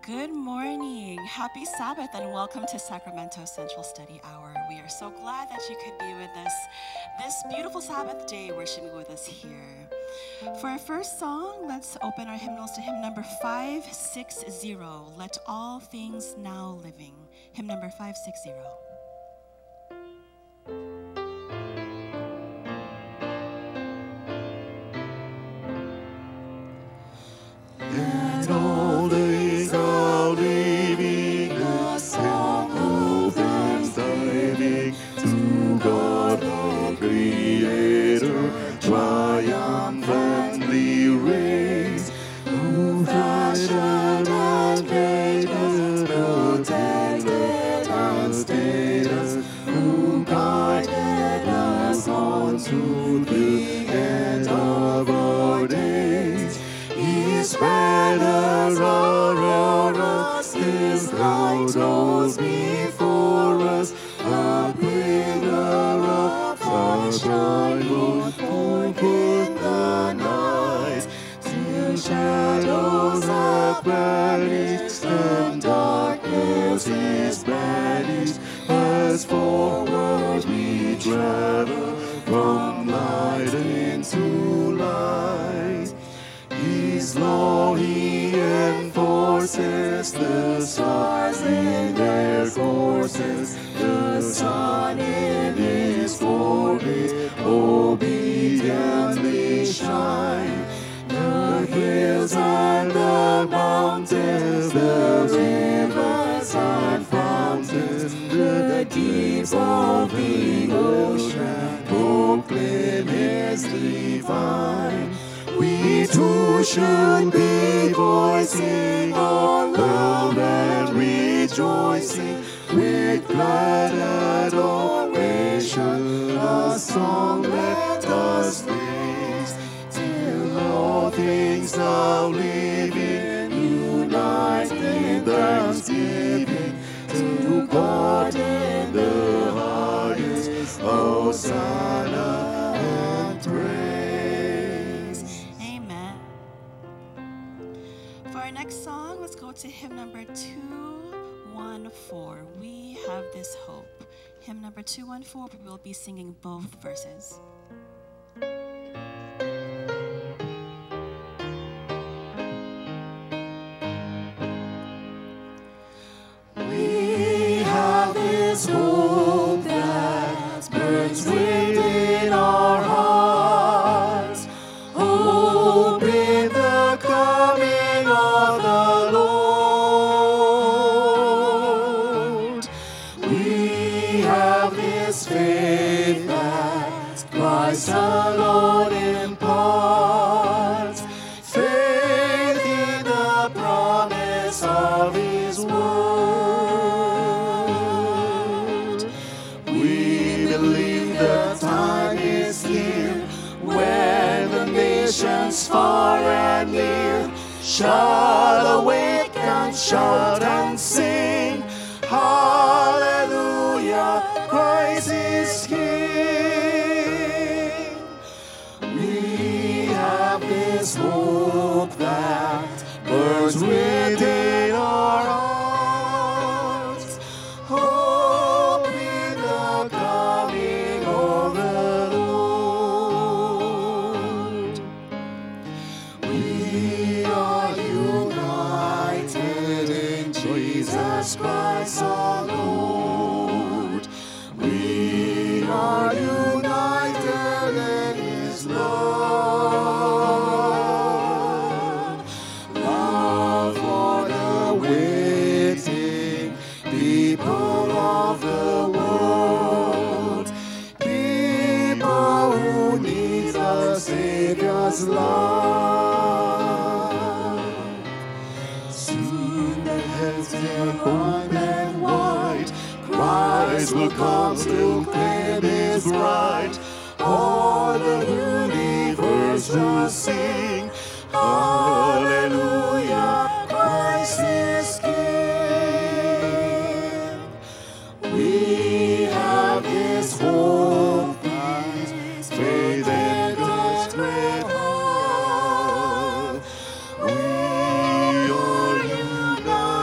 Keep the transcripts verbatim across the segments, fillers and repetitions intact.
Good morning. Happy Sabbath and welcome to Sacramento Central Study Hour. We are so glad that you could be with us this beautiful Sabbath day, worshiping with us here. For our first song, let's open our hymnals to hymn number five sixty, Let All Things Now Living. Hymn number five sixty. Let all things now living, the song of thanksgiving to God the Creator, triumphantly raise, who fashioned and made us, protected and stayed us, who guided us on to the end of our days. He spread around us His light goes before us, a pillar of sunshine would point in the night, till shadows have vanished and darkness is banished, as forward we travel from light into light. His law He enforces, the stars in their courses, the sun in His orbit obediently shine. The hills and the mountains, the rivers and fountains, the deeps of the ocean proclaim His divine. We too should be voicing our love and rejoicing with glad adoration. A song let us raise, till all things now living unite in thanksgiving to God in the highest. Hosanna and praise. For our next song, let's go to hymn number two fourteen. We Have This Hope. Hymn number two fourteen, we will be singing both verses. We have this hope that burns within our hearts, hope in the coming of the Lord. We have this faith that Christ alone imparts, faith in the promise of His word. We believe the time is here when the nations far and near shall awake and shout and sing, Hallelujah, Christ is King. We have this hope that burns within our hearts, hope in the coming of the Lord. We are united in Jesus Christ our Lord. We are united in His love. Love for the waiting people of the world, people who need the Savior's love. Soon the heads will come and white, Christ will come to claim His right. All the universe will sing, Hallelujah, Christ is King. We have this hope, this faith in God's great heart. We are united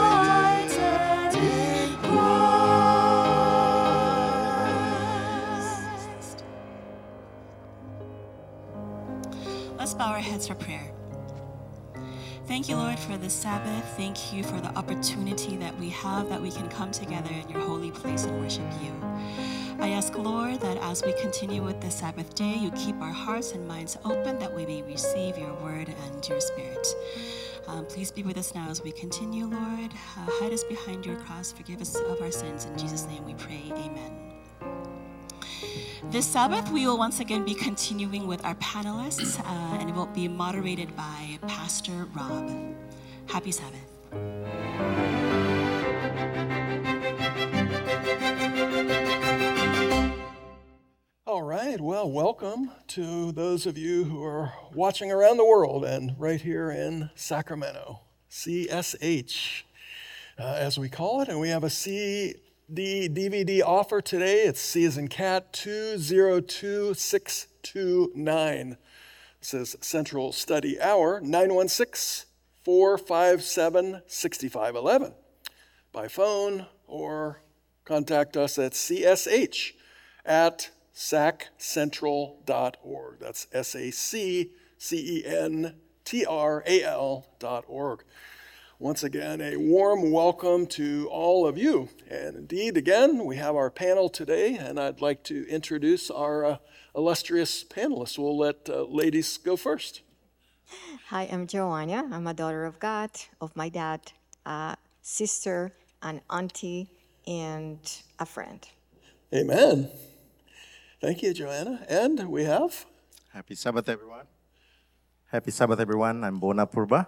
minutes for prayer. Thank you, Lord, for this Sabbath. Thank you for the opportunity that we have that we can come together in your holy place and worship you. I ask, Lord, that as we continue with this Sabbath day, you keep our hearts and minds open that we may receive your word and your spirit. Um, please be with us now as we continue, Lord. Uh, hide us behind your cross. Forgive us of our sins. In Jesus' name we pray. Amen. This Sabbath, we will once again be continuing with our panelists, uh, and it will be moderated by Pastor Rob. Happy Sabbath. All right, well, welcome to those of you who are watching around the world and right here in Sacramento, C S H, uh, as we call it. And we have a C D D V D offer today. It's C as in cat two zero two six two nine. It says Central Study Hour, nine one six, four five seven, six five one one. By phone or contact us at C S H at sac central dot org. That's S A C C E N T R A L dot org. Once again, a warm welcome to all of you. And indeed, again, we have our panel today, and I'd like to introduce our uh, illustrious panelists. We'll let uh, ladies go first. Hi, I'm Joanna. I'm a daughter of God, of my dad, a sister, an auntie, and a friend. Amen. Thank you, Joanna. And we have? Happy Sabbath, everyone. Happy Sabbath, everyone. I'm Bona Purba.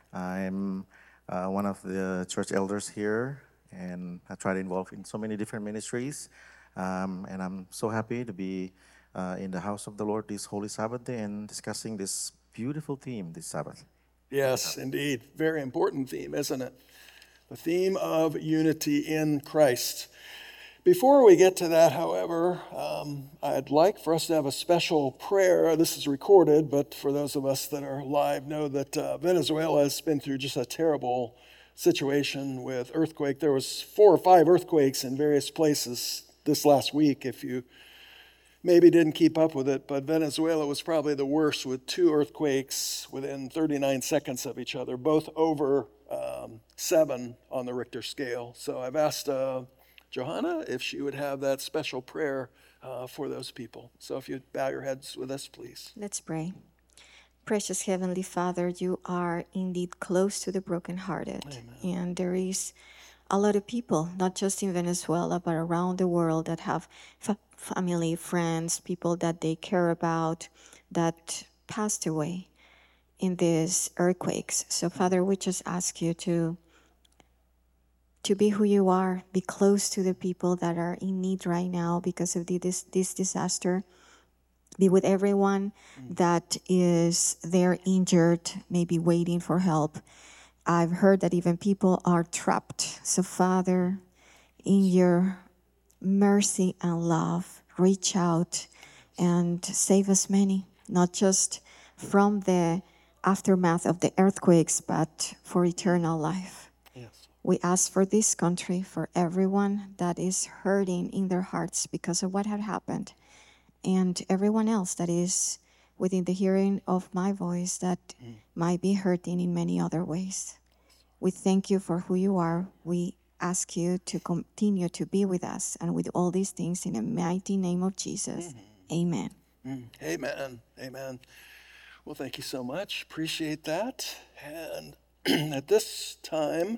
I'm uh, one of the church elders here, and I try to involve in so many different ministries. Um, and I'm so happy to be uh, in the house of the Lord this Holy Sabbath day and discussing this beautiful theme this Sabbath. Yes, indeed. Very important theme, isn't it? The theme of unity in Christ. Before we get to that, however, um, I'd like for us to have a special prayer. This is recorded, but for those of us that are live, know that uh, Venezuela has been through just a terrible situation with earthquake. There was four or five earthquakes in various places this last week, if you maybe didn't keep up with it, but Venezuela was probably the worst with two earthquakes within thirty-nine seconds of each other, both over um, seven on the Richter scale. So I've asked uh, Johanna if she would have that special prayer uh, for those people. So if you'd bow your heads with us, please. Let's pray. Precious Heavenly Father, you are indeed close to the brokenhearted. Amen. And there is a lot of people, not just in Venezuela, but around the world that have fa- family, friends, people that they care about that passed away in these earthquakes. So Father, we just ask you to to be who you are, be close to the people that are in need right now because of the, this, this disaster. Be with everyone that is there injured, maybe waiting for help. I've heard that even people are trapped. So Father, in your mercy and love, reach out and save us many, not just from the aftermath of the earthquakes, but for eternal life. Yes. We ask for this country, for everyone that is hurting in their hearts because of what had happened, and everyone else that is within the hearing of my voice that mm. might be hurting in many other ways. We thank you for who you are. We ask you to continue to be with us and with all these things in the mighty name of Jesus. Mm-hmm. Amen. Mm. Amen. Amen. Well, thank you so much. Appreciate that. And at this time,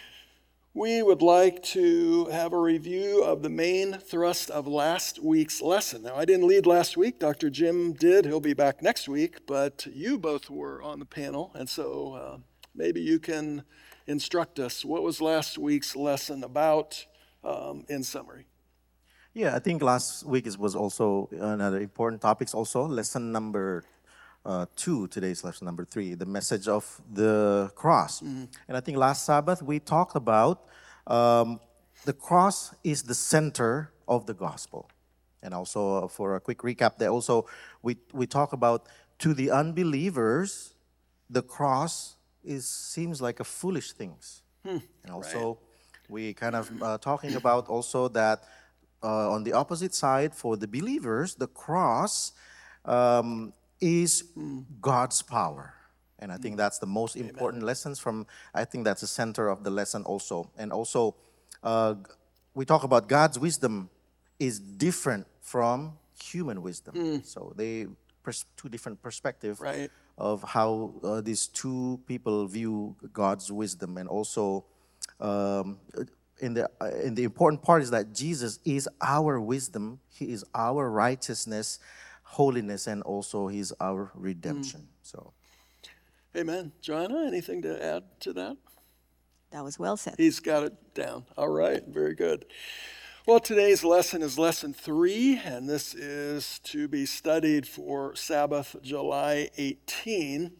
we would like to have a review of the main thrust of last week's lesson. Now, I didn't lead last week. Doctor Jim did. He'll be back next week. But you both were on the panel, and so uh, maybe you can instruct us. What was last week's lesson about um, in summary? Yeah, I think last week was also another important topics also. Lesson number uh, two, today's lesson number three, the message of the cross. Mm-hmm. And I think last Sabbath we talked about um, the cross is the center of the gospel. And also uh, for a quick recap there also, we, we talk about to the unbelievers, the cross is seems like a foolish things. Hmm. And also right. we kind of uh, talking about also that Uh, on the opposite side, for the believers, the cross um, is God's power. And I think that's the most important lessons from, I think that's the center of the lesson also. And also, uh, we talk about God's wisdom is different from human wisdom. So they, pers- two different perspectives Right. of how uh, these two people view God's wisdom. And also, um, in the uh, in the important part is that Jesus is our wisdom. He is our righteousness, holiness, and also He's our redemption. So. Amen. Joanna, anything to add to that? That was well said. He's got it down. All right, very good. Well, today's lesson is lesson three, and this is to be studied for Sabbath, July eighteenth.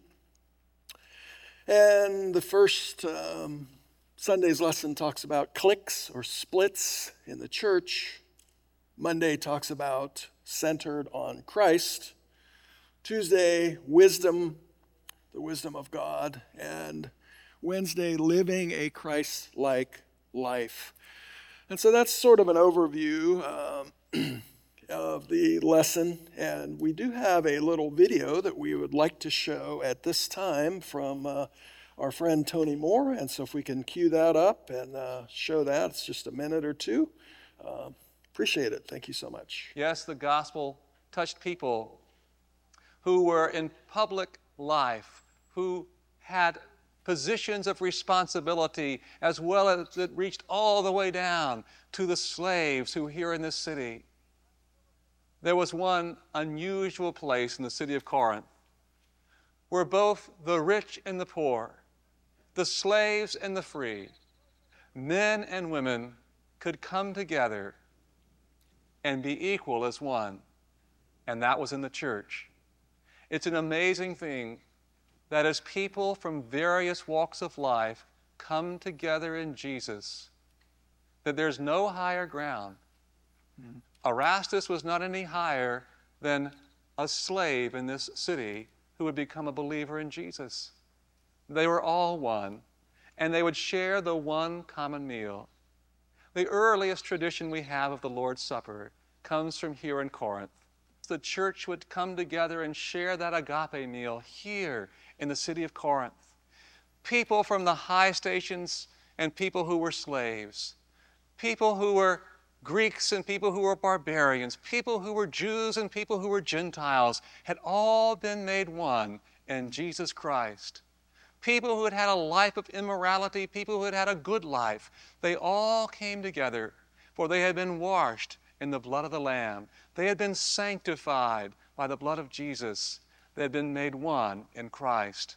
And the first um, Sunday's lesson talks about cliques or splits in the church. Monday talks about centered on Christ. Tuesday, wisdom, the wisdom of God. And Wednesday, living a Christ-like life. And so that's sort of an overview um, of the lesson. And we do have a little video that we would like to show at this time from uh, our friend Tony Moore. And so if we can cue that up and uh, show that, it's just a minute or two. Uh, appreciate it. Thank you so much. Yes, the gospel touched people who were in public life, who had positions of responsibility, as well as it reached all the way down to the slaves who were here in this city. There was one unusual place in the city of Corinth where both the rich and the poor, the slaves and the free, men and women could come together and be equal as one, and that was in the church. It's an amazing thing that as people from various walks of life come together in Jesus, that there's no higher ground. Mm-hmm. Erastus was not any higher than a slave in this city who would become a believer in Jesus. They were all one, and they would share the one common meal. The earliest tradition we have of the Lord's Supper comes from here in Corinth. The church would come together and share that agape meal here in the city of Corinth. People from the high stations and people who were slaves, people who were Greeks and people who were barbarians, people who were Jews and people who were Gentiles, had all been made one in Jesus Christ. People who had had a life of immorality, people who had had a good life, they all came together, for they had been washed in the blood of the Lamb. They had been sanctified by the blood of Jesus. They had been made one in Christ.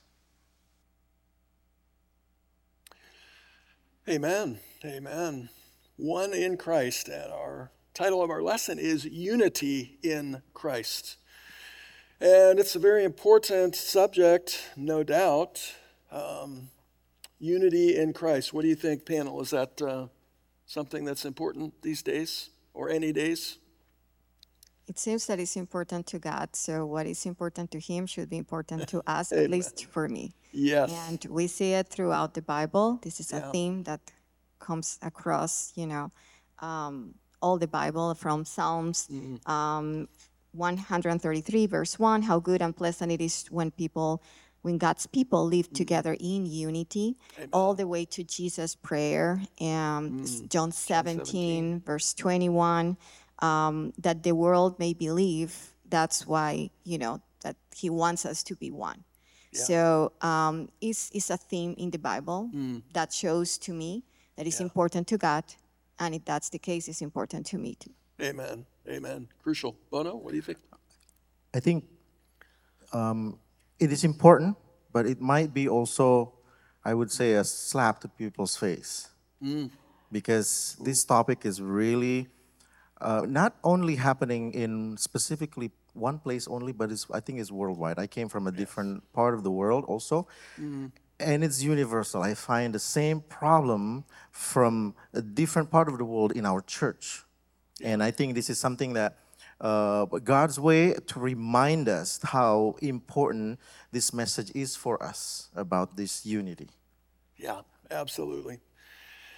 Amen. Amen. One in Christ. And our title of our lesson is Unity in Christ. And it's a very important subject, no doubt. Um, unity in Christ. What do you think, panel? Is that uh, something that's important these days or any days? It seems that it's important to God, so what is important to Him should be important to us, at least for me. Yes. And we see it throughout the Bible. This is a Yeah. theme that comes across, you know, um, all the Bible from Psalms Mm-hmm. um, one thirty-three, verse one, how good and pleasant it is when people, when God's people live Mm-hmm. together in unity, all the way to Jesus' prayer, um, John seventeen, seventeen. verse twenty-one, um, that the world may believe. That's why, you know, that He wants us to be one. So um, it's, it's a theme in the Bible that shows to me that it's important to God, and if that's the case, it's important to me too. Amen. Amen. Crucial. Bono, what do you think? I think um, it is important, but it might be also, I would say, a slap to people's face. Because this topic is really uh, not only happening in specifically one place only, but it's, I think it's worldwide. I came from a different part of the world also, and it's universal. I find the same problem from a different part of the world in our church. And I think this is something that uh, God's way to remind us how important this message is for us about this unity. Yeah, absolutely.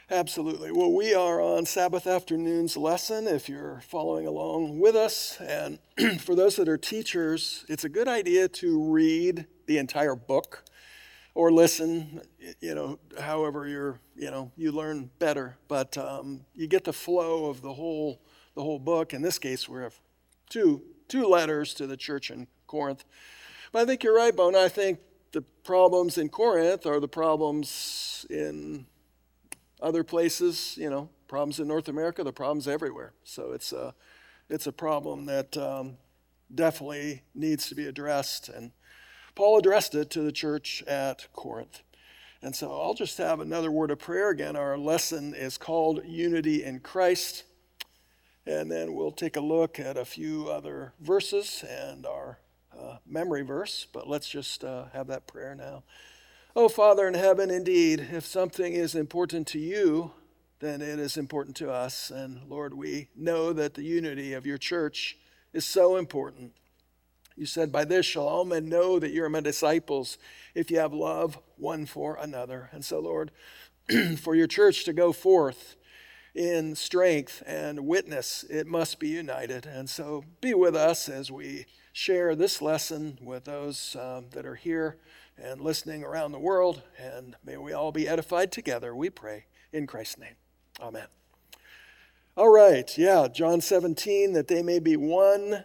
Absolutely. Well, we are on Sabbath afternoon's lesson if you're following along with us. And for those that are teachers, it's a good idea to read the entire book or listen, you know, however you're, you know, you learn better. But um, you get the flow of the whole the whole book. In this case, we have two two letters to the church in Corinth. But I think you're right, Bona. I think the problems in Corinth are the problems in other places, you know, problems in North America, the problems everywhere. So it's a, it's a problem that um, definitely needs to be addressed. And Paul addressed it to the church at Corinth. And so I'll just have another word of prayer. Again, our lesson is called Unity in Christ. And then we'll take a look at a few other verses and our uh, memory verse. But let's just uh, have that prayer now. Oh, Father in heaven, indeed, if something is important to you, then it is important to us. And Lord, we know that the unity of your church is so important. You said, by this shall all men know that you are my disciples, if you have love one for another. And so, Lord, for your church to go forth in strength and witness, it must be united. And so be with us as we share this lesson with those um, that are here and listening around the world, and may we all be edified together, we pray, in Christ's name. Amen. All right, yeah, John seventeen, that they may be one,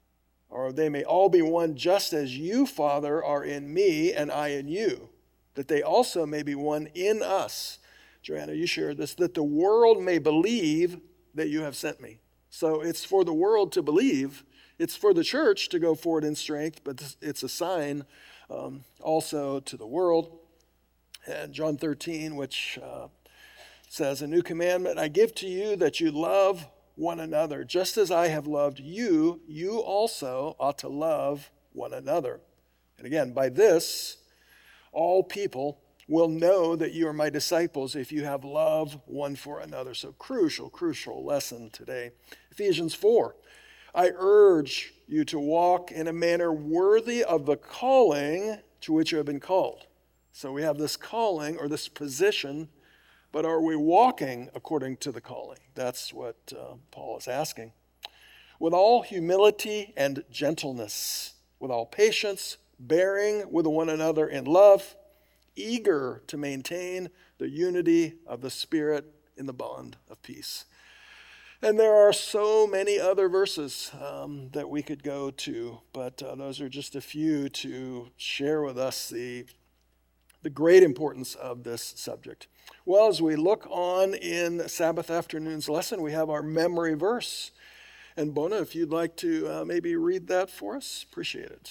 or they may all be one, just as you, Father, are in me, and I in you, that they also may be one in us. Joanna, you shared this, that the world may believe that you have sent me. So it's for the world to believe. It's for the church to go forward in strength, but it's a sign Um, also to the world. And John thirteen, which uh, says, a new commandment I give to you, that you love one another. Just as I have loved you, you also ought to love one another. And again, by this, all people will know that you are my disciples if you have love one for another. So crucial, crucial lesson today. Ephesians four. I urge you to walk in a manner worthy of the calling to which you have been called. So we have this calling or this position, but are we walking according to the calling? That's what uh, Paul is asking. With all humility and gentleness, with all patience, bearing with one another in love, eager to maintain the unity of the Spirit in the bond of peace. And there are so many other verses um, that we could go to, but uh, those are just a few to share with us the, the great importance of this subject. Well, as we look on in Sabbath afternoon's lesson, we have our memory verse. And Bona, if you'd like to uh, maybe read that for us, appreciate it.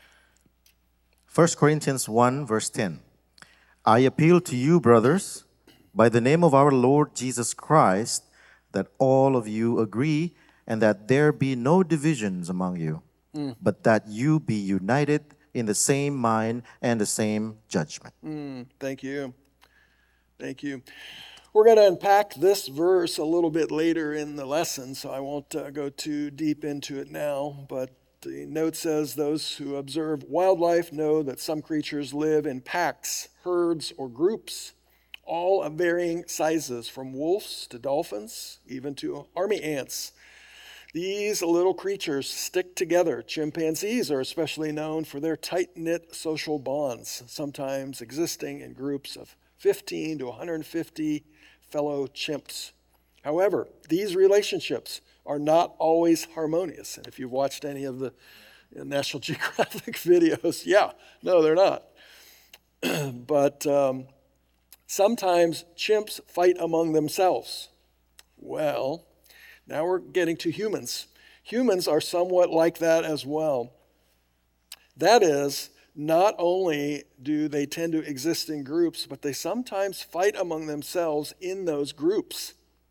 First Corinthians one, verse ten. I appeal to you, brothers, by the name of our Lord Jesus Christ, that all of you agree, and that there be no divisions among you, mm. but that you be united in the same mind and the same judgment. Mm, thank you. Thank you. We're going to unpack this verse a little bit later in the lesson, so I won't uh, go too deep into it now, but the note says, those who observe wildlife know that some creatures live in packs, herds, or groups, all of varying sizes, from wolves to dolphins, even to army ants. These little creatures stick together. Chimpanzees are especially known for their tight-knit social bonds, sometimes existing in groups of fifteen to one hundred fifty fellow chimps. However, these relationships are not always harmonious. And if you've watched any of the National Geographic videos, yeah, no, they're not. But um, sometimes chimps fight among themselves. Well, now we're getting to humans. Humans are somewhat like that as well. That is, not only do they tend to exist in groups, but they sometimes fight among themselves in those groups.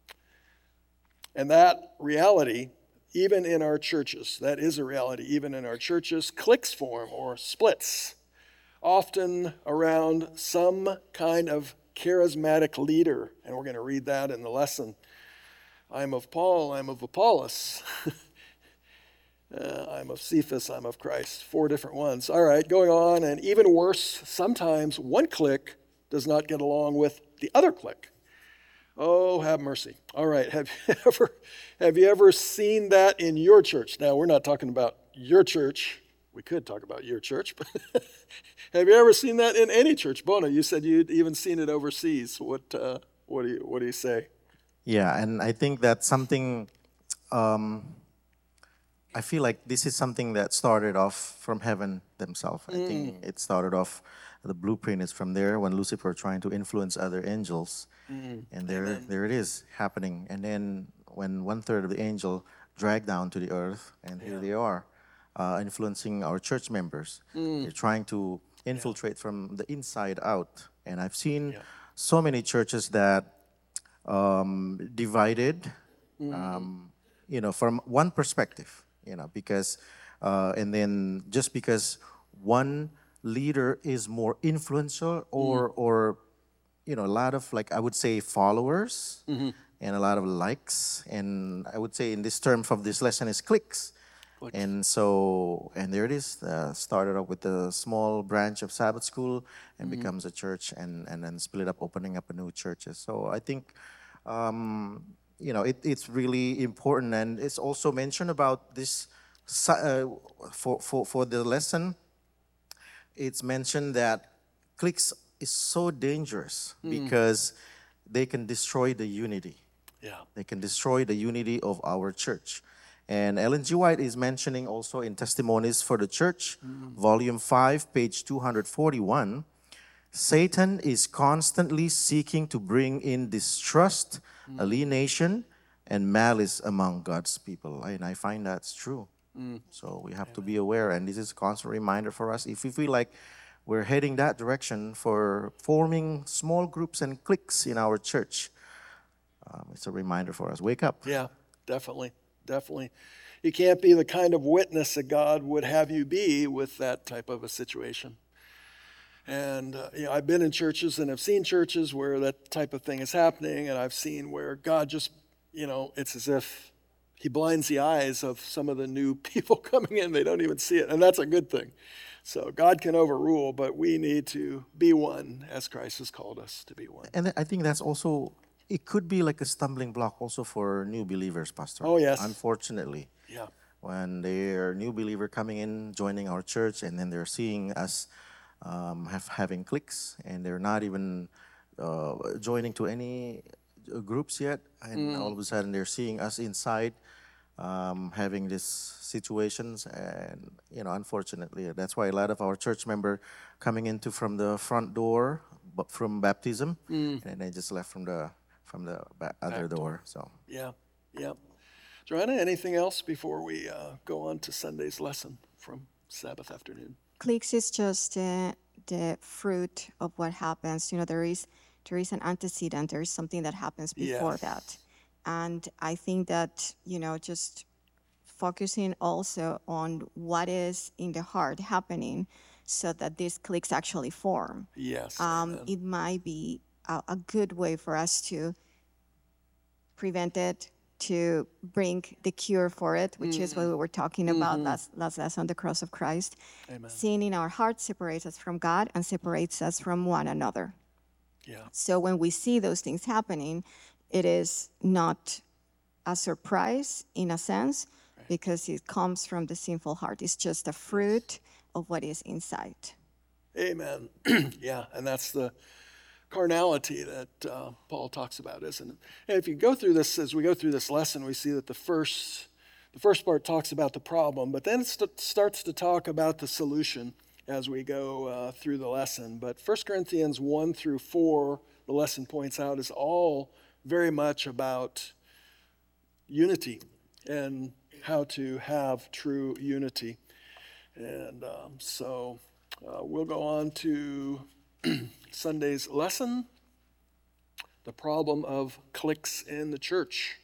And that reality, even in our churches, that is a reality, even in our churches, cliques form or splits, often around some kind of charismatic leader. And we're going to read that in the lesson. I'm of Paul, I'm of Apollos. uh, I'm of Cephas, I'm of Christ. Four different ones. All right, going on. And even worse, sometimes one clique does not get along with the other clique. Oh, have mercy. All right. Have you ever have you ever seen that in your church? Now, we're not talking about your church. We could talk about your church, but have you ever seen that in any church? Bona, you said you'd even seen it overseas. What uh, what do you what do you say? Yeah, and I think that's something, um, I feel like this is something that started off from heaven themselves. I think it started off, the blueprint is from there when Lucifer trying to influence other angels. And there, there it is happening. And then when one third of the angel dragged down to the earth, and here they are, uh, influencing our church members. They're trying to infiltrate from the inside out. And I've seen so many churches that um, divided, um, you know, from one perspective, you know, because, uh, and then just because one leader is more influential or, or, you know, a lot of, like, I would say followers and a lot of likes. And I would say in this term of this lesson is clicks. Clicks. And so, and there it is, uh, started up with a small branch of Sabbath school and becomes a church, and, and then split up, opening up a new churches. So I think, um, you know, it, it's really important. And it's also mentioned about this, uh, for, for, for the lesson, it's mentioned that cliques is so dangerous because they can destroy the unity. Yeah. They can destroy the unity of our church. And Ellen G. White is mentioning also in Testimonies for the Church, volume five, page two hundred forty-one, Satan is constantly seeking to bring in distrust, alienation, and malice among God's people. And I find that's true. So we have to be aware, and this is a constant reminder for us. If we feel like we're heading that direction for forming small groups and cliques in our church, um, it's a reminder for us. Wake up. Yeah, definitely. Definitely. You can't be the kind of witness that God would have you be with that type of a situation. And uh, you know, I've been in churches and have seen churches where that type of thing is happening, and I've seen where God just, you know, it's as if he blinds the eyes of some of the new people coming in. They don't even see it, and that's a good thing. So God can overrule, but we need to be one as Christ has called us to be one. And I think that's also, it could be like a stumbling block also for new believers, Pastor. Oh, yes. Unfortunately. Yeah. When they're a new believer coming in, joining our church, and then they're seeing us um, have, having cliques, and they're not even uh, joining to any uh, groups yet, and all of a sudden they're seeing us inside um, having these situations, and you know, unfortunately, that's why a lot of our church member coming into from the front door, but from baptism, and they just left from the from the ba- other door. door. So Yeah, yeah. Joanna, anything else before we uh, go on to Sunday's lesson from Sabbath afternoon? Cliques is just uh, the fruit of what happens. You know, there is there is an antecedent. There is something that happens before Yes. that, and I think that, you know, just focusing also on what is in the heart happening, so that these cliques actually form. Yes. Um, amen. it might be a, a good way for us to prevent it, to bring the cure for it, which is what we were talking about last, last lesson, the cross of Christ. Amen. Sin in our heart separates us from God and separates us from one another. Yeah. So when we see those things happening, it is not a surprise in a sense, because it comes from the sinful heart. It's just a fruit of what is inside. Amen. Yeah, and that's the carnality that uh, Paul talks about, isn't it? And if you go through this, as we go through this lesson, we see that the first, the first part talks about the problem, but then it st- starts to talk about the solution as we go uh, through the lesson. But First Corinthians one through four, the lesson points out, is all very much about unity and how to have true unity. And um, so uh, we'll go on to Sunday's lesson, the problem of cliques in the church.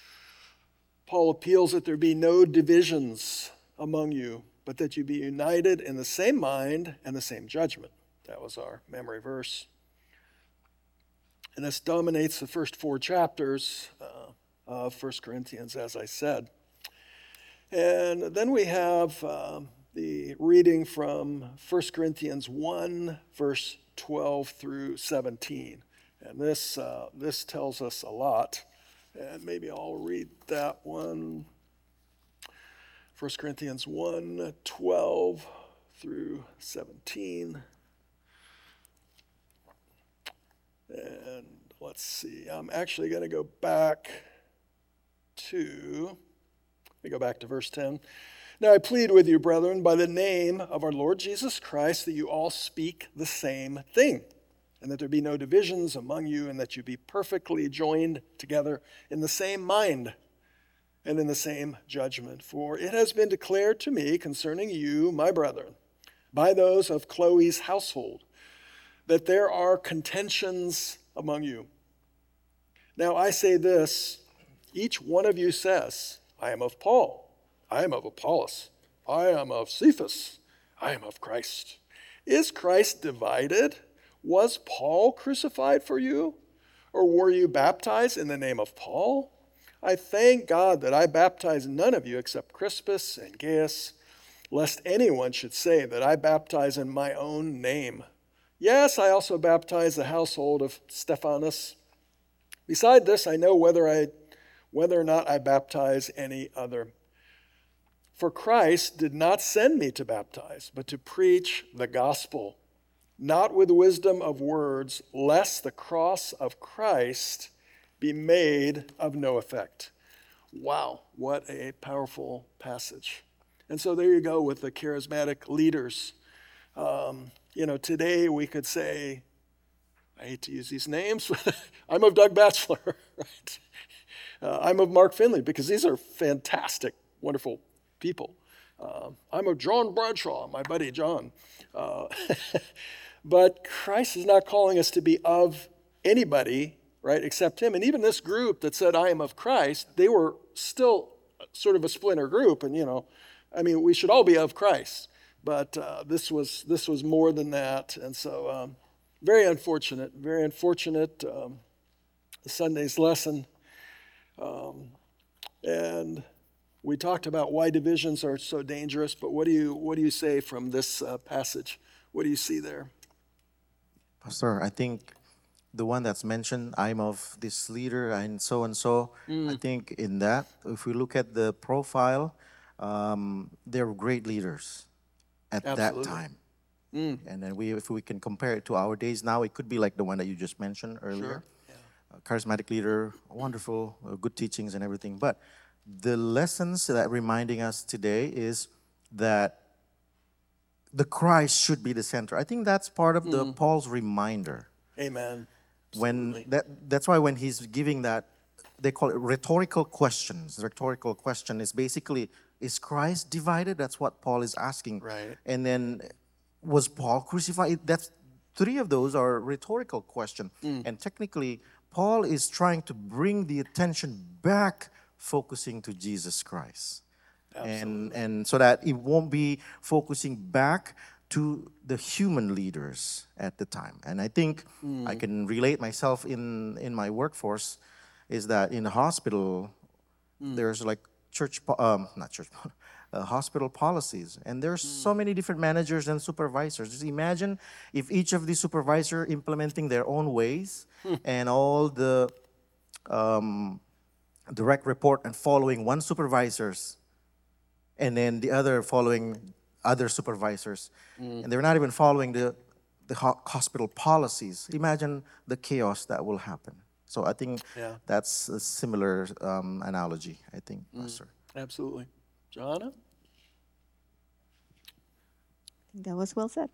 Paul appeals that there be no divisions among you, but that you be united in the same mind and the same judgment. That was our memory verse. And this dominates the first four chapters uh, of First Corinthians, as I said. And then we have um, the reading from First Corinthians one, verse twelve through seventeen. And this, uh, this tells us a lot. And maybe I'll read that one. First Corinthians one, twelve through seventeen. And let's see, I'm actually going to go back to, let me go back to verse ten. Now I plead with you, brethren, by the name of our Lord Jesus Christ, that you all speak the same thing, and that there be no divisions among you, and that you be perfectly joined together in the same mind and in the same judgment. For it has been declared to me concerning you, my brethren, by those of Chloe's household, that there are contentions among you. Now I say this, each one of you says, I am of Paul, I am of Apollos, I am of Cephas, I am of Christ. Is Christ divided? Was Paul crucified for you? Or were you baptized in the name of Paul? I thank God that I baptized none of you except Crispus and Gaius, lest anyone should say that I baptize in my own name. Yes, I also baptize the household of Stephanas. Beside this, I know whether I, whether or not I baptize any other. For Christ did not send me to baptize, but to preach the gospel, not with wisdom of words, lest the cross of Christ be made of no effect. Wow, what a powerful passage. And so there you go with the charismatic leaders. Um, you know, today we could say, I hate to use these names, but I'm of Doug Batchelor, right? Uh, I'm of Mark Finley, because these are fantastic, wonderful people. Uh, I'm of John Bradshaw, my buddy John. Uh, but Christ is not calling us to be of anybody, right, except him. And even this group that said, I am of Christ, they were still sort of a splinter group. And, you know, I mean, we should all be of Christ. But uh, this was this was more than that. And so um, very unfortunate, very unfortunate um, Sunday's lesson. Um, and we talked about why divisions are so dangerous, but what do you what do you say from this uh, passage? What do you see there? Pastor, I think the one that's mentioned, I'm of this leader and so and so, mm. I think in that, if we look at the profile, um, they're great leaders at Absolutely. that time. Mm. And then we, if we can compare it to our days now, it could be like the one that you just mentioned earlier. Sure. Yeah. A charismatic leader, wonderful, uh, good teachings and everything. But the lessons that reminding us today is that the Christ should be the center. I think that's part of the mm. Paul's reminder. Amen. When that that's why when he's giving that, they call it rhetorical questions. The rhetorical question is basically, is Christ divided? That's what Paul is asking. Right. And then, was Paul crucified? That's three of those are rhetorical questions. Mm. And technically, Paul is trying to bring the attention back, focusing to Jesus Christ. Absolutely. And and so that it won't be focusing back to the human leaders at the time. And I think mm. I can relate myself in, in my workforce is that in the hospital, mm. there's like church, um, not church, uh, hospital policies. And there's mm. so many different managers and supervisors. Just imagine if each of these supervisors implementing their own ways mm. and all the um, direct report and following one supervisors and then the other following other supervisors, mm. and they're not even following the the ho- hospital policies. Imagine the chaos that will happen. So I think yeah. that's a similar um, analogy, I think, mm. Pastor. Absolutely. Johanna? I think that was well said.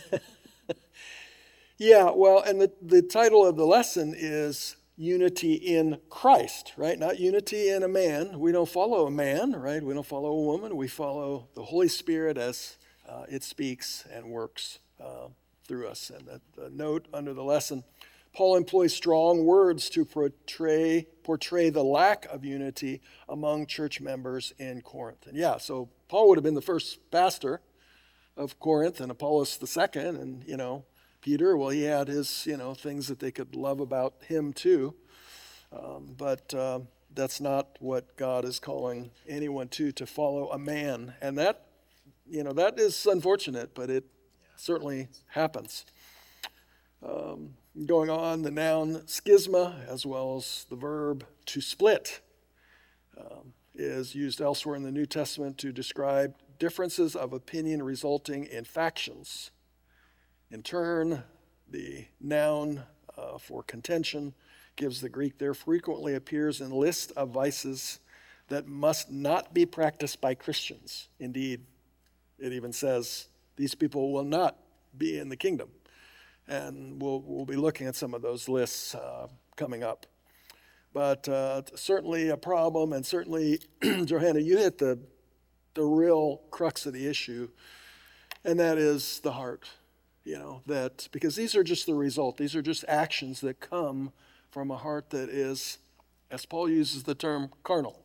Yeah, well, and the, the title of the lesson is Unity in Christ, right? Not unity in a man. We don't follow a man, right? We don't follow a woman. We follow the Holy Spirit as uh, it speaks and works uh, through us. And the, the note under the lesson, Paul employs strong words to portray portray the lack of unity among church members in Corinth. And yeah, so Paul would have been the first pastor of Corinth, and Apollos the second, and you know, Peter, well, he had his, you know, things that they could love about him too. Um, but uh, that's not what God is calling anyone to, to follow a man. And that, you know, that is unfortunate, but it certainly happens. Um, going on, the noun schisma, as well as the verb to split, um, is used elsewhere in the New Testament to describe differences of opinion resulting in factions. In turn, the noun uh, for contention gives the Greek there frequently appears in list of vices that must not be practiced by Christians. Indeed, it even says these people will not be in the kingdom. And we'll, we'll be looking at some of those lists uh, coming up. But uh, certainly a problem, and certainly, Johanna, you hit the, the real crux of the issue, and that is the heart. You know, that because these are just the result. These are just actions that come from a heart that is, as Paul uses the term, carnal.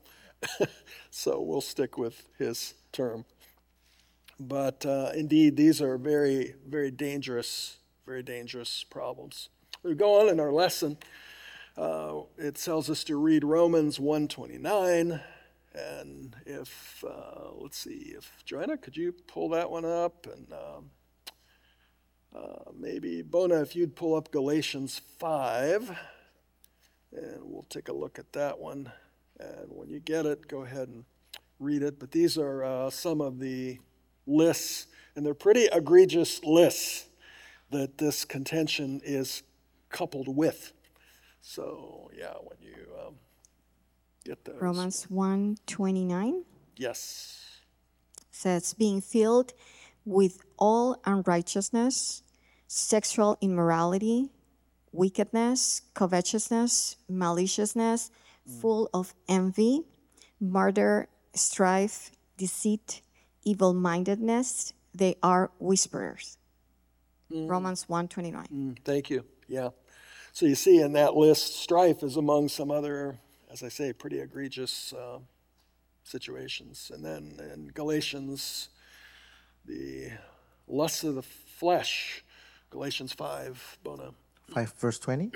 So we'll stick with his term. But uh, indeed, these are very, very dangerous, very dangerous problems. We go on in our lesson. Uh, it tells us to read Romans one twenty-nine. And if, uh, let's see, if Joanna, could you pull that one up? And um, uh, maybe, Bona, if you'd pull up Galatians five. And we'll take a look at that one. And when you get it, go ahead and read it. But these are uh, some of the lists, and they're pretty egregious lists that this contention is coupled with. So, yeah, when you um, get those. Romans one twenty-nine Yes. says, being filled with all unrighteousness, sexual immorality, wickedness, covetousness, maliciousness, full of envy, murder, strife, deceit, evil-mindedness. They are whisperers. Mm. Romans one twenty-nine. Mm, thank you. Yeah. So you see in that list, strife is among some other, as I say, pretty egregious uh, situations. And then in Galatians, the lust of the flesh, Galatians five, Bona. five verse twenty?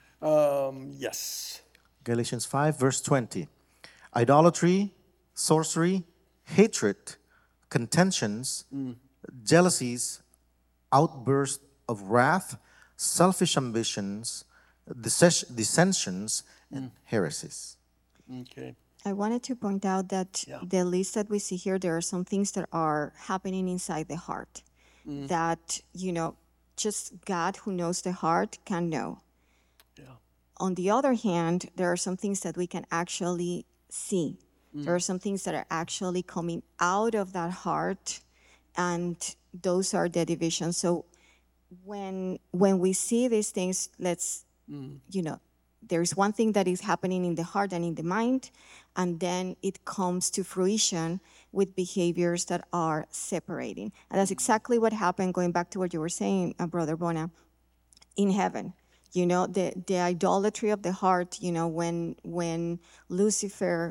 um, yes. Galatians five verse twenty. Idolatry, sorcery, hatred, contentions, mm. jealousies, outbursts of wrath, selfish ambitions, dissensions, and mm. heresies. Okay. I wanted to point out that yeah. the list that we see here, there are some things that are happening inside the heart mm. that, you know, just God who knows the heart can know. Yeah. On the other hand, there are some things that we can actually see. Mm. There are some things that are actually coming out of that heart, and those are the divisions. So when when we see these things, let's, mm. you know, there's one thing that is happening in the heart and in the mind, and then it comes to fruition with behaviors that are separating. And that's exactly what happened, going back to what you were saying, uh, Brother Bona, in heaven. You know, the, the idolatry of the heart, you know, when when Lucifer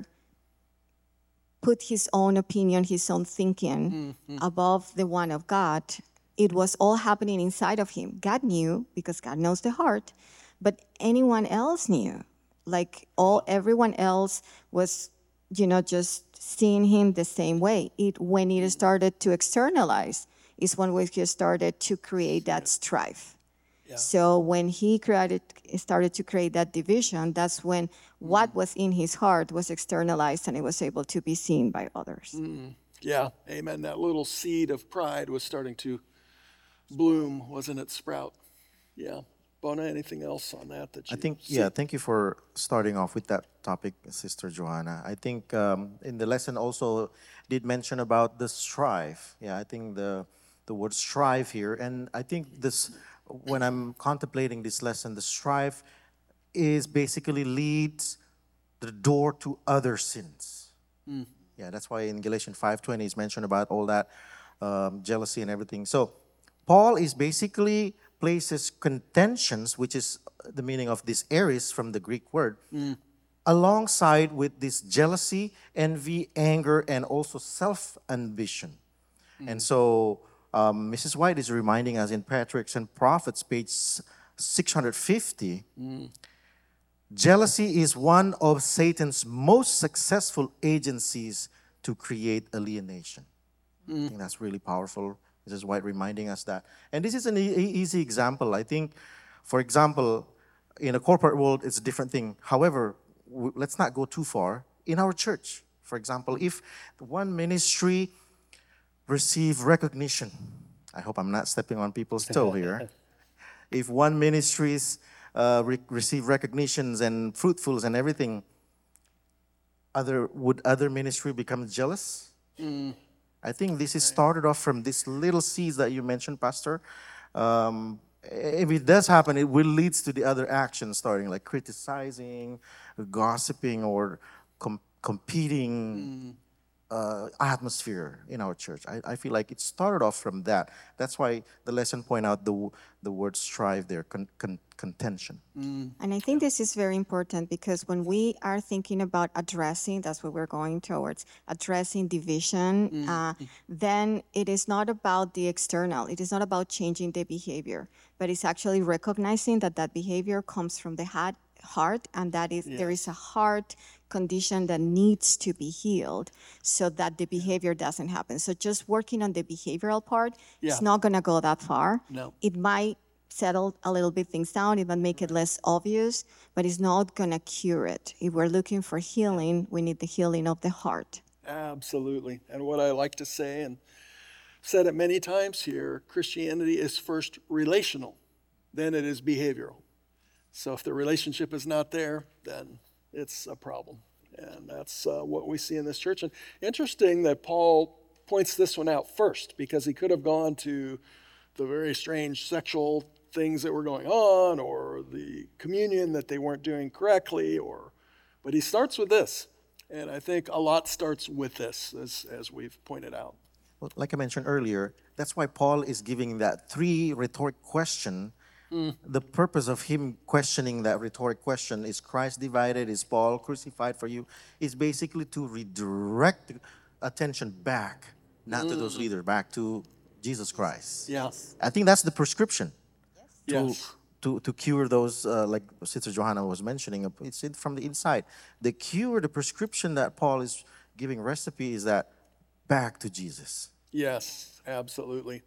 put his own opinion, his own thinking mm-hmm. above the one of God, it was all happening inside of him. God knew, because God knows the heart, but anyone else knew. Like all, everyone else was, you know, just seeing him the same way. It when it started to externalize is when we started to create that strife. Yeah. So when he created, started to create that division, that's when what was in his heart was externalized and it was able to be seen by others. Mm. Yeah, amen. That little seed of pride was starting to bloom, wasn't it, sprout? Yeah. Bona, anything else on that? that you I think, see? yeah, thank you for starting off with that topic, Sister Joanna. I think um, in the lesson also did mention about the strife. Yeah, I think the the word strife here, and I think this, when I'm contemplating this lesson, the strife is basically leads the door to other sins. Mm. Yeah, that's why in Galatians five twenty is mentioned about all that um, jealousy and everything. So Paul is basically places contentions, which is the meaning of this eris from the Greek word, mm. alongside with this jealousy, envy, anger, and also self-ambition. Mm. And so um, Missus White is reminding us in Patriarchs and Prophets, page six hundred fifty, mm. jealousy is one of Satan's most successful agencies to create alienation. Mm. I think that's really powerful. Missus White reminding us that. And this is an e- easy example. I think For example, in a corporate world, it's a different thing. However, w- let's not go too far. In our church, for example, if one ministry receive recognition, I hope I'm not stepping on people's toe here. If one ministries uh, re- receive recognitions and fruitfuls and everything, other would other ministry become jealous? I think this is started off from this little seeds that you mentioned, Pastor. Um, if it does happen, it will leads to the other actions, starting like criticizing, gossiping, or com- competing uh, atmosphere in our church. I, I feel like it started off from that. That's why the lesson point out the the word strive there, con- con- contention. And I think this is very important because when we are thinking about addressing, that's what we're going towards, addressing division, uh, then it is not about the external. It is not about changing the behavior, but it's actually recognizing that that behavior comes from the heart, heart and that is there is a heart condition that needs to be healed so that the behavior doesn't happen. So just working on the behavioral part Yeah. is not going to go that far. No. It might settle a little bit things down, it might make it less obvious, but it's not going to cure it. If we're looking for healing, we need the healing of the heart. Absolutely. And what I like to say, and said it many times here, Christianity is first relational, then it is behavioral. So if the relationship is not there, then it's a problem. And that's uh, what we see in this church. And interesting that Paul points this one out first, because he could have gone to the very strange sexual things that were going on, or the communion that they weren't doing correctly, or but he starts with this. And I think a lot starts with this, as, as we've pointed out. Well, like I mentioned earlier, that's why Paul is giving that three rhetoric question. The purpose of him questioning that rhetoric question, is Christ divided? Is Paul crucified for you? Is basically to redirect attention back, not to those leaders, back to Jesus Christ. Yes. I think that's the prescription to Yes. to, to cure those, uh, like Sister Johanna was mentioning. It's in, from the inside. The cure, the prescription that Paul is giving recipe is that back to Jesus. Yes, absolutely.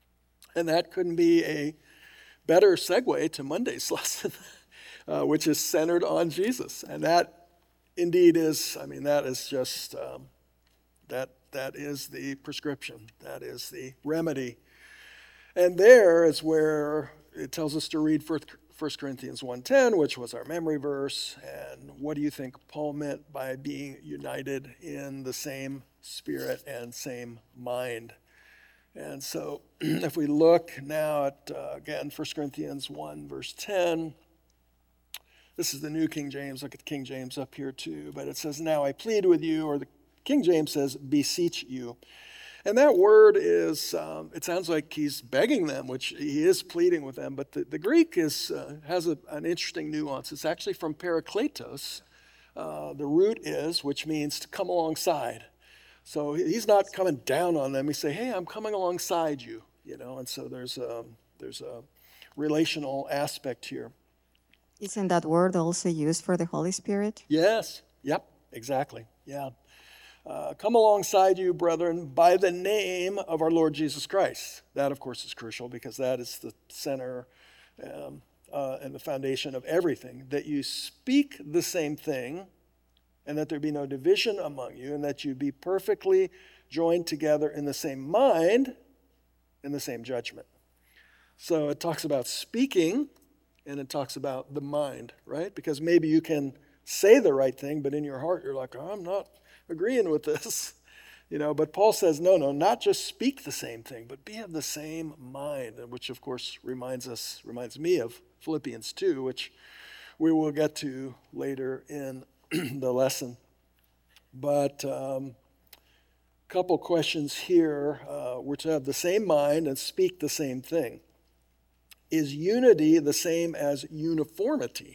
And that couldn't be a better segue to Monday's lesson, uh, which is centered on Jesus. And that indeed is, I mean, that is just, um, that that is the prescription. That is the remedy. And there is where it tells us to read First Corinthians one ten, which was our memory verse. And what do you think Paul meant by being united in the same spirit and same mind? And so if we look now at, uh, again, First Corinthians one, verse ten, this is the New King James. Look at the King James up here too. But it says, now I plead with you, or the King James says, beseech you. And that word is, um, it sounds like he's begging them, which he is pleading with them. But the, the Greek is uh, has a, an interesting nuance. It's actually from parakletos. Uh, the root is, which means to come alongside. So he's not coming down on them. He say, hey, I'm coming alongside you, you know. And so there's a, there's a relational aspect here. Isn't that word also used for the Holy Spirit? Yes. Yep. Exactly. Yeah. Uh, come alongside you, brethren, by the name of our Lord Jesus Christ. That, of course, is crucial because that is the center um, uh, and the foundation of everything. That you speak the same thing, and that there be no division among you, and that you be perfectly joined together in the same mind, in the same judgment. So it talks about speaking, and it talks about the mind, right? Because maybe you can say the right thing, but in your heart you're like, oh, I'm not agreeing with this, you know. But Paul says, no, no, not just speak the same thing, but be of the same mind, which of course reminds us, reminds me of Philippians two, which we will get to later in the lesson. But a um, couple questions here. Uh, we're to have the same mind and speak the same thing. Is unity the same as uniformity?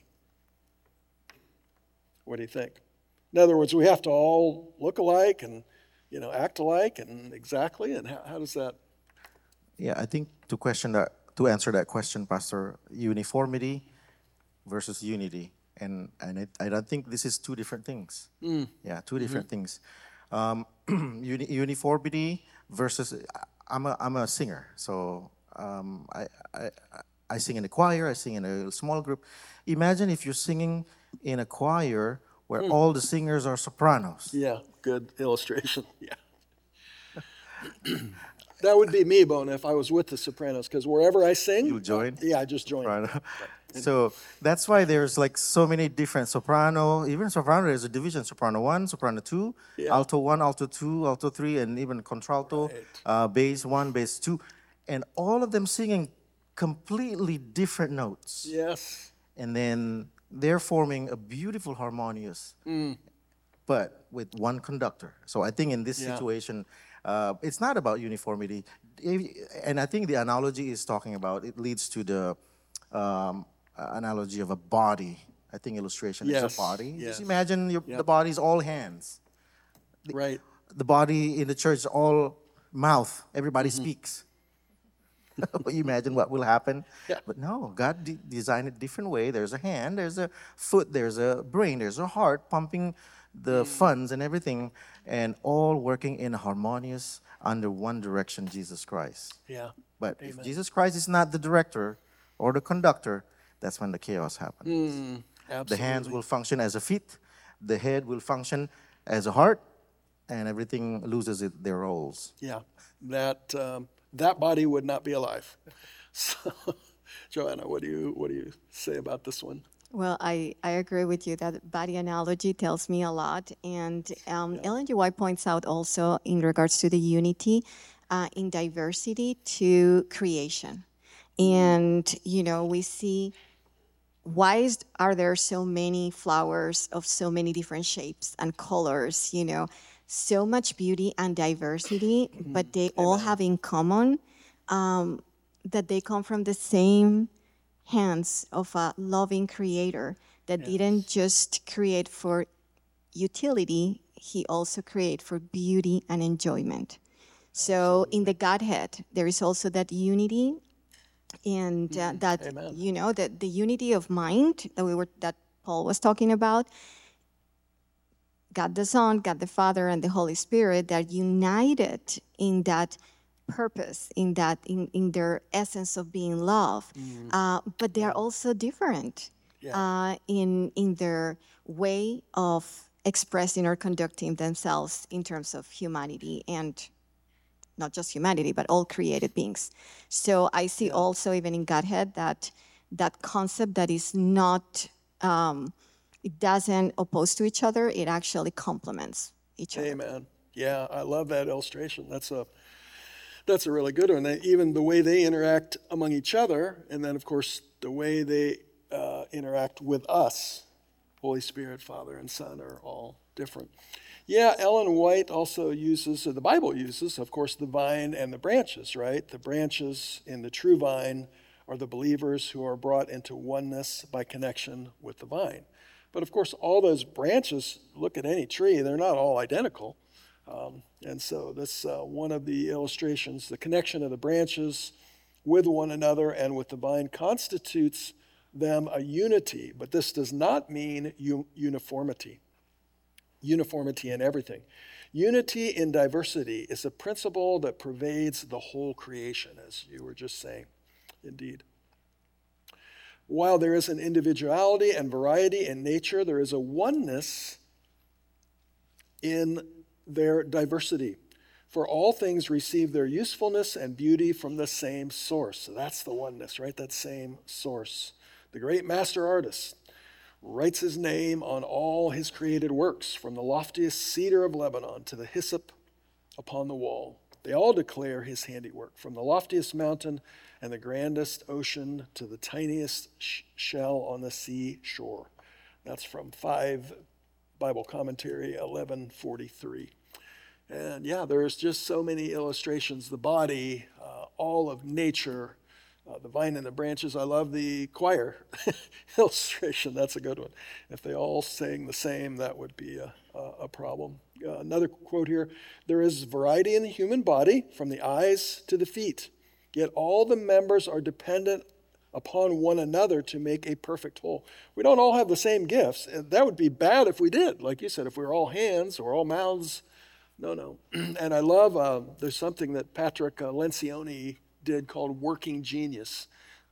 What do you think? In other words, we have to all look alike and, you know, act alike and exactly. And how, how does that? Yeah, I think to question that, to answer that question, Pastor, uniformity versus unity, and and it, I don't think this is two different things. Mm. Yeah, two different mm-hmm. things. Um, uni- uniformity versus I'm a I'm a singer, so um, I, I I sing in a choir, I sing in a small group. Imagine if you're singing in a choir where all the singers are sopranos. Yeah, good illustration. Yeah. That would be me, Bona, if I was with the sopranos, because wherever I sing, You'll join? yeah, I just join. Soprano. So that's why there's like so many different soprano. Even soprano, there's a division: soprano one, soprano two, Yeah. alto one, alto two, alto three, and even contralto, Right. uh, bass one, bass two, and all of them singing completely different notes. Yes. And then they're forming a beautiful harmonious, but with one conductor. So I think in this Yeah. situation, uh, it's not about uniformity. If- And I think the analogy is talking about, it leads to the um, uh, analogy of a body. I think illustration is Yes, a body. yes. Just imagine your, Yep. the body's all hands. Right. The body in the church is all mouth. Everybody Mm-hmm. speaks. You imagine what will happen? Yeah. But no, God de- designed it different way. There's a hand, there's a foot, there's a brain, there's a heart pumping the Mm. funds and everything, and all working in harmonious under one direction, Jesus Christ. Yeah. But if Amen. Jesus Christ is not the director or the conductor, that's when the chaos happens. The Absolutely. hands will function as a feet, the head will function as a heart, and everything loses it, their roles. Yeah. That um, that body would not be alive. So, Joanna, what do you what do you say about this one? Well, I, I agree with you. That body analogy tells me a lot. And um, Ellen G. White points out also in regards to the unity uh, in diversity to creation. And, you know, we see why is, are there so many flowers of so many different shapes and colors, you know, so much beauty and diversity, but they all have in common um, that they come from the same hands of a loving creator that didn't just create for utility, he also created for beauty and enjoyment. So in the Godhead, there is also that unity and uh, that, Amen. you know, that the unity of mind that we were, that Paul was talking about, God the Son, God the Father, and the Holy Spirit, that united in that purpose, in that, in, in their essence of being love. Uh, but they are also different Yeah. uh, in in their way of expressing or conducting themselves in terms of humanity and not just humanity, but all created beings. So I see also even in Godhead that that concept that is not, um, it doesn't oppose to each other, it actually complements each other. Amen. Yeah, I love that illustration. That's a that's a really good one. They, even the way they interact among each other, and then of course the way they uh, interact with us, Holy Spirit, Father, and Son are all different. Yeah, Ellen White also uses, uh, the Bible uses, of course, the vine and the branches, right? The branches in the true vine are the believers who are brought into oneness by connection with the vine. But of course, all those branches, look at any tree, they're not all identical. Um, and so this uh, one of the illustrations, the connection of the branches with one another and with the vine constitutes them a unity, but this does not mean u- uniformity. Uniformity in everything. Unity in diversity is a principle that pervades the whole creation, as you were just saying. Indeed. While there is an individuality and variety in nature, there is a oneness in their diversity. For all things receive their usefulness and beauty from the same source. So that's the oneness, right? That same source. The great master artist writes his name on all his created works, from the loftiest cedar of Lebanon to the hyssop upon the wall. They all declare his handiwork, from the loftiest mountain and the grandest ocean to the tiniest sh- shell on the sea shore. That's from five Bible Commentary eleven forty-three. And yeah, there's just so many illustrations. The body, uh, all of nature, uh, the vine and the branches. I love the choir illustration. That's a good one. If they all sang the same, that would be a, a, a problem. Uh, another quote here, there is variety in the human body from the eyes to the feet, yet all the members are dependent upon one another to make a perfect whole. We don't all have the same gifts. That would be bad if we did. Like you said, if we were all hands or all mouths. No, no. And I love, uh, there's something that Patrick uh, Lencioni did called Working Genius.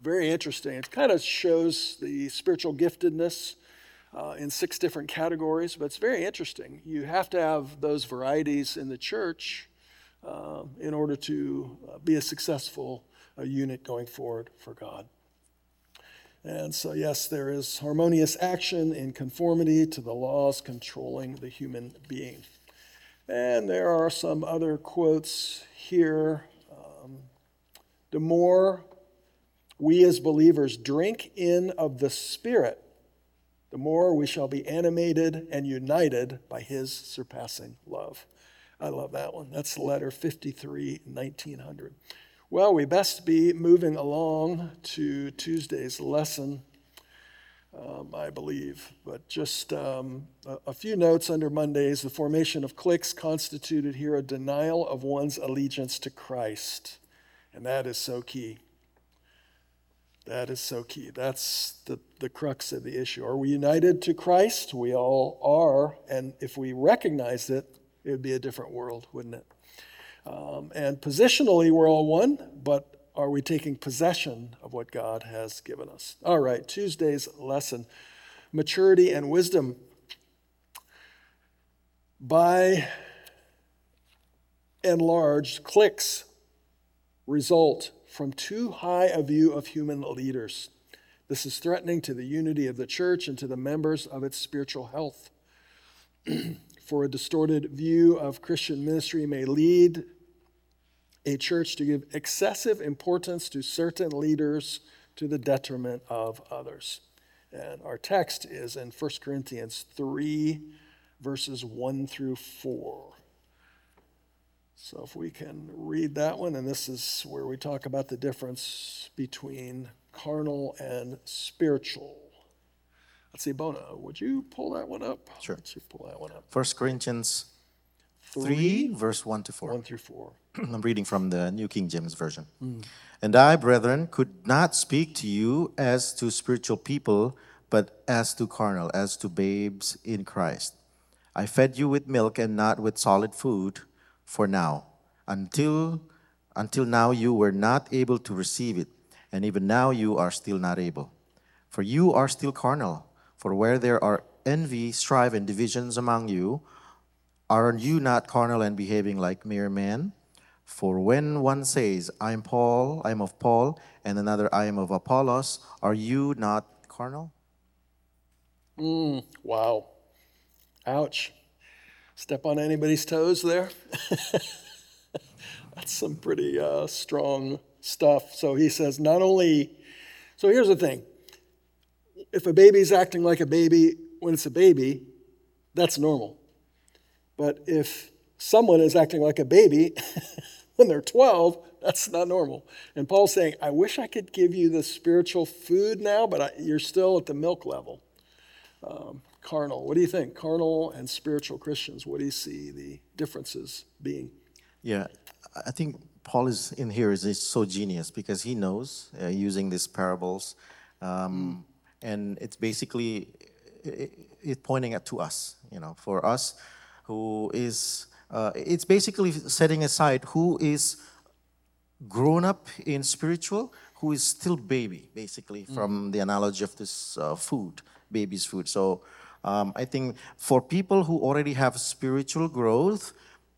very interesting. It kind of shows the spiritual giftedness uh, in six different categories, but it's very interesting. You have to have those varieties in the church uh, in order to uh, be a successful uh, unit going forward for God. And so, yes, there is harmonious action in conformity to the laws controlling the human being. And there are some other quotes here. Um, the more we as believers drink in of the Spirit, the more we shall be animated and united by his surpassing love. I love that one. That's letter fifty-three, nineteen hundred. Well, we best be moving along to Tuesday's lesson, um, I believe. But just um, a, a few notes under Mondays. The formation of cliques constituted here a denial of one's allegiance to Christ. And that is so key. That is so key. That's the, the crux of the issue. Are we united to Christ? We all are. And if we recognized it, it would be a different world, wouldn't it? Um, and positionally, we're all one, but are we taking possession of what God has given us? All right, Tuesday's lesson, maturity and wisdom. By and large, cliques result from too high a view of human leaders. This is threatening to the unity of the church and to the members of its spiritual health. For a distorted view of Christian ministry may lead a church to give excessive importance to certain leaders to the detriment of others. And our text is in First Corinthians three, verses one through four. So if we can read that one, and this is where we talk about the difference between carnal and spiritual. Let's see, Bona, would you pull that one up? Sure. Let's you pull that one up. First Corinthians three, verse one to four. one through four. I'm reading from the New King James Version. Mm. And I, brethren, could not speak to you as to spiritual people, but as to carnal, as to babes in Christ. I fed you with milk and not with solid food for now. Until, until now you were not able to receive it, and even now you are still not able. For you are still carnal. For where there are envy, strife, and divisions among you, are you not carnal and behaving like mere men? For when one says, I am Paul, I am of Paul, and another, I am of Apollos, are you not carnal? Mm, wow. Ouch. Step on anybody's toes there? That's some pretty uh, strong stuff. So he says, not only, so here's the thing. If a baby's acting like a baby when it's a baby, that's normal. But if someone is acting like a baby when they're twelve, that's not normal. And Paul's saying, I wish I could give you the spiritual food now, but I, you're still at the milk level. Um, carnal. What do you think? Carnal and spiritual Christians, what do you see the differences being? Yeah, I think Paul is in here is, is so genius because he knows uh, using these parables. Um, mm. And it's basically it, it pointing at to us, you know, for us who is, uh, it's basically setting aside who is grown up in spiritual, who is still baby, basically, mm. from the analogy of this uh, food, baby's food. So um, I think for people who already have spiritual growth,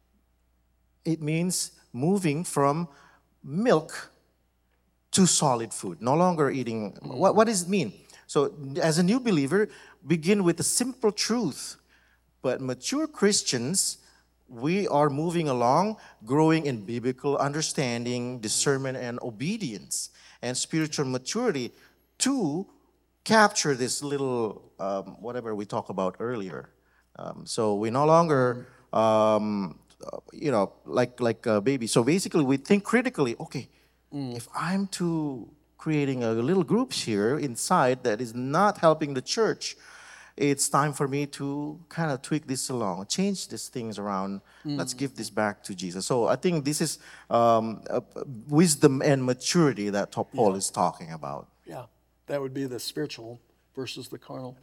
it means moving from milk to solid food, no longer eating. Mm. What, what does it mean? So as a new believer, begin with a simple truth. But mature Christians, we are moving along, growing in biblical understanding, discernment, and obedience, and spiritual maturity to capture this little, um, whatever we talked about earlier. Um, so we no longer, um, you know, like like a baby. So basically, we think critically. Okay, mm. if I'm to creating a little groups here inside that is not helping the church, it's time for me to kind of tweak this along, change these things around. Mm. Let's give this back to Jesus. So I think this is um, uh, wisdom and maturity that Paul yeah. is talking about. Yeah, that would be the spiritual versus the carnal.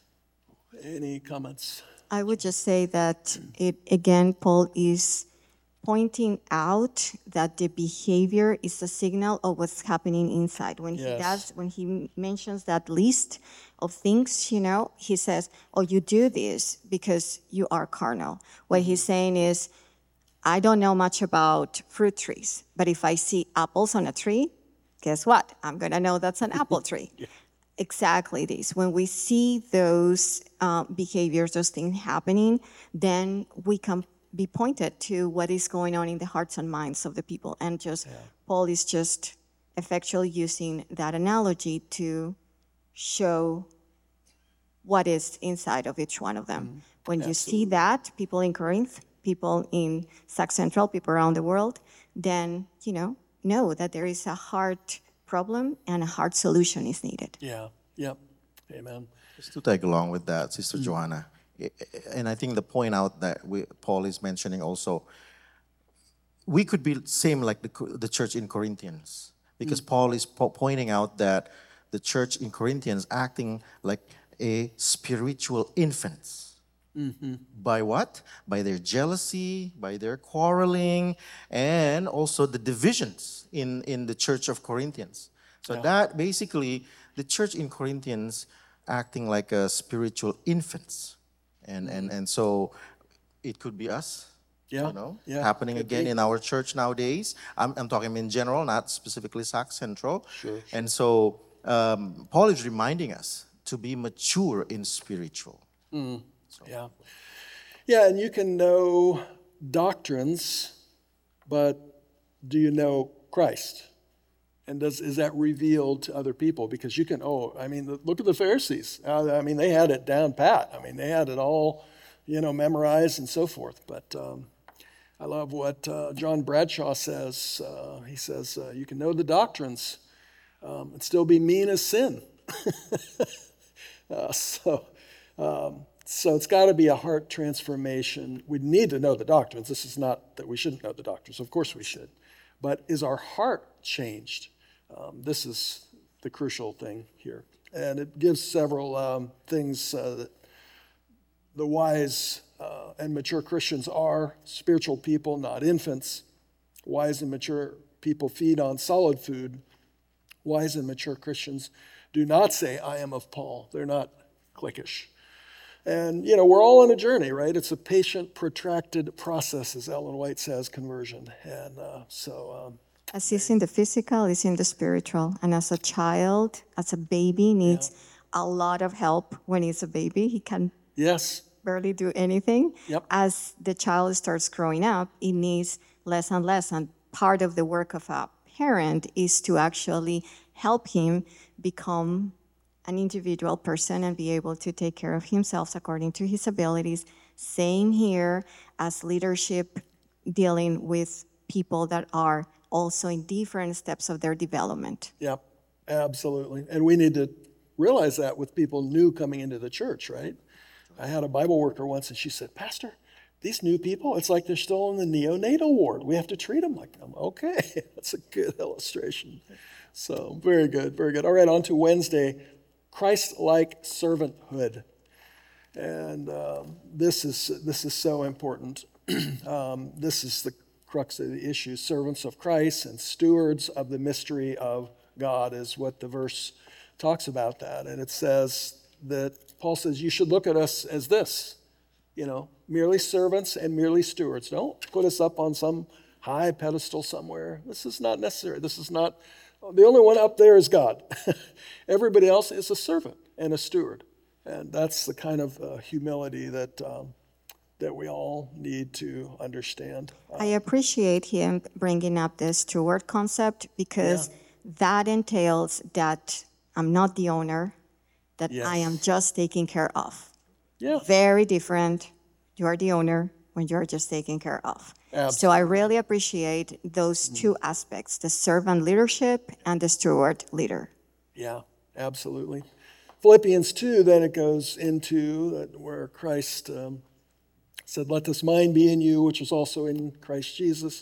Any comments? I would just say that it again, Paul is pointing out that the behavior is a signal of what's happening inside. When he Yes. does, when he mentions that list of things, you know, he says, oh, you do this because you are carnal. What he's saying is, I don't know much about fruit trees, but if I see apples on a tree, guess what? I'm going to know that's an apple tree. Yeah. Exactly this. When we see those uh, behaviors, those things happening, then we can be pointed to what is going on in the hearts and minds of the people. And just yeah. Paul is just effectually using that analogy to show what is inside of each one of them. Mm-hmm. When Absolutely. You see that, people in Corinth, people in Sac Central, people around the world, then, you know, know that there is a heart problem and a hard solution is needed. Yeah, yep, amen. Just to tag along with that, Sister mm. Joanna, and I think the point out that we, Paul is mentioning also, we could be same like the, the church in Corinthians, because mm. Paul is po- pointing out that the church in Corinthians acting like a spiritual infants. Mm-hmm. By what? By their jealousy, by their quarreling, and also the divisions in, in the church of Corinthians. So yeah. that basically, the church in Corinthians acting like a spiritual infants. And, mm-hmm. and, and so it could be us, yeah. you know, yeah. happening could again be. In our church nowadays. I'm, I'm talking in general, not specifically Sac Central. Sure, sure. And so um, Paul is reminding us to be mature in spiritual. Mm. So. Yeah. Yeah, and you can know doctrines, but do you know Christ? And does is that revealed to other people? Because you can, oh, I mean, look at the Pharisees. Uh, I mean, they had it down pat. I mean, they had it all, you know, memorized and so forth. But um, I love what uh, John Bradshaw says. Uh, he says, uh, you can know the doctrines um, and still be mean as sin. uh, so... Um, So it's got to be a heart transformation. We need to know the doctrines. This is not that we shouldn't know the doctrines. Of course we should. But is our heart changed? Um, this is the crucial thing here. And it gives several um, things uh, that the wise uh, and mature Christians are spiritual people, not infants. Wise and mature people feed on solid food. Wise and mature Christians do not say, I am of Paul. They're not cliquish. And, you know, we're all on a journey, right? It's a patient, protracted process, as Ellen White says, conversion. And uh, so... Um, as it's in the physical, it's in the spiritual. And as a child, as a baby, needs yeah. a lot of help when he's a baby. He can yes. barely do anything. Yep. As the child starts growing up, he needs less and less. And part of the work of a parent is to actually help him become an individual person and be able to take care of himself according to his abilities. Same here as leadership, dealing with people that are also in different steps of their development. Yep, absolutely. And we need to realize that with people new coming into the church, right? I had a Bible worker once and she said, Pastor, these new people, it's like they're still in the neonatal ward. We have to treat them like them. Okay, that's a good illustration. So very good, very good. All right, on to Wednesday. Christ-like servanthood, and um, this is this is so important. um, this is the crux of the issue. Servants of Christ and stewards of the mystery of God is what the verse talks about. That, and it says that Paul says you should look at us as this, you know, merely servants and merely stewards. Don't put us up on some high pedestal somewhere. This is not necessary. This is not. The only one up there is God. Everybody else is a servant and a steward. And that's the kind of uh, humility that um, that we all need to understand. Uh, I appreciate him bringing up the steward concept because yeah. that entails that I'm not the owner, that yes. I am just taking care of. Yeah. Very different. You are the owner when you're just taking care of. Absolutely. So I really appreciate those two aspects, the servant leadership and the steward leader. Yeah, absolutely. Philippians two, then it goes into that where Christ um, said, let this mind be in you, which is also in Christ Jesus,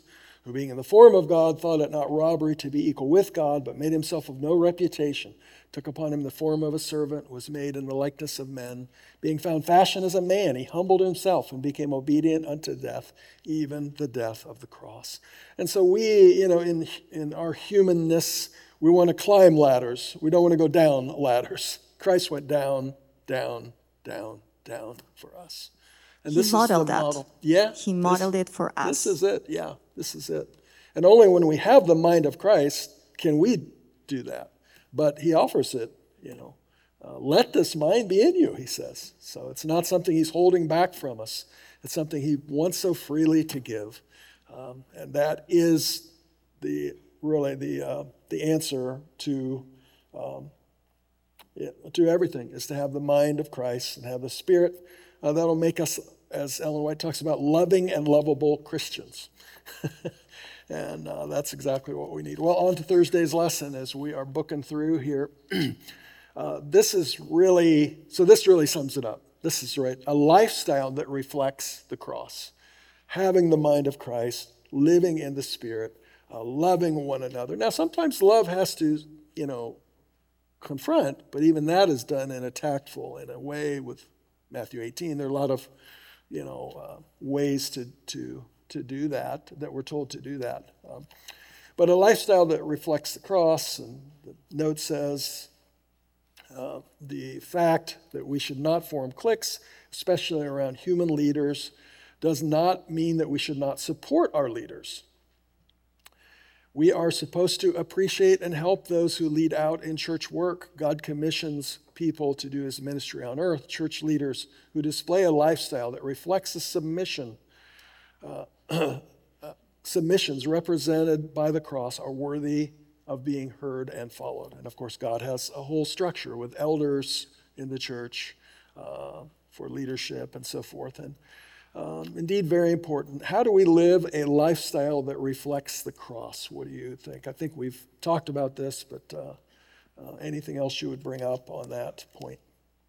who being in the form of God thought it not robbery to be equal with God, but made himself of no reputation, took upon him the form of a servant, was made in the likeness of men. Being found fashioned as a man, he humbled himself and became obedient unto death, even the death of the cross. And so we, you know, in, in our humanness, we want to climb ladders. We don't want to go down ladders. Christ went down, down, down, down for us. And He this modeled is the that. model. Yeah. He modeled this, it for us. This is it. Yeah, this is it. And only when we have the mind of Christ can we do that. But he offers it, you know. Uh, let this mind be in you, he says. So it's not something he's holding back from us. It's something he wants so freely to give. Um, and that is the really the uh, the answer to um, yeah, to everything, is to have the mind of Christ and have the Spirit uh, that'll make us, as Ellen White talks about, loving and lovable Christians. And uh, that's exactly what we need. Well, on to Thursday's lesson as we are booking through here. uh, this is really, so this really sums it up. This is right, a lifestyle that reflects the cross. Having the mind of Christ, living in the Spirit, uh, loving one another. Now, sometimes love has to, you know, confront, but even that is done in a tactful, in a way with Matthew eighteen. There are a lot of, you know, uh, ways to, to to do that, that we're told to do that. Um, but a lifestyle that reflects the cross, and the note says uh, the fact that we should not form cliques, especially around human leaders, does not mean that we should not support our leaders. We are supposed to appreciate and help those who lead out in church work. God commissions people to do his ministry on earth. Church leaders who display a lifestyle that reflects a submission Uh, uh, submissions represented by the cross are worthy of being heard and followed. And of course, God has a whole structure with elders in the church uh, for leadership and so forth. And um, indeed, very important. How do we live a lifestyle that reflects the cross? What do you think? I think we've talked about this, but uh, uh, anything else you would bring up on that point?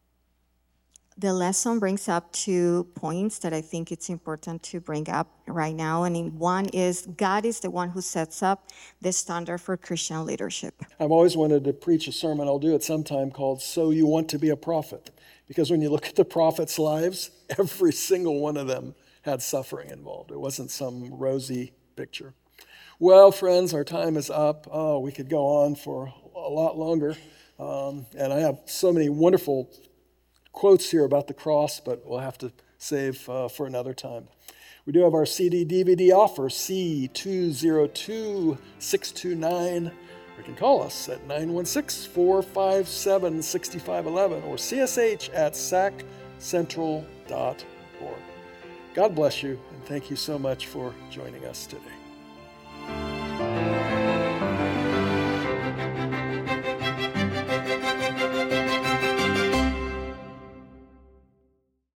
The lesson brings up two points that I think it's important to bring up right now. And one is God is the one who sets up the standard for Christian leadership. I've always wanted to preach a sermon, I'll do it sometime, called So You Want to Be a Prophet. Because when you look at the prophets' lives, every single one of them had suffering involved. It wasn't some rosy picture. Well, friends, our time is up. Oh, we could go on for a lot longer. Um, and I have so many wonderful quotes here about the cross, but we'll have to save uh, for another time. We do have our C D D V D offer, C two zero two, six two nine. You can call us at nine one six, four five seven, six five one one or C S H at sac central dot org. God bless you, and thank you so much for joining us today.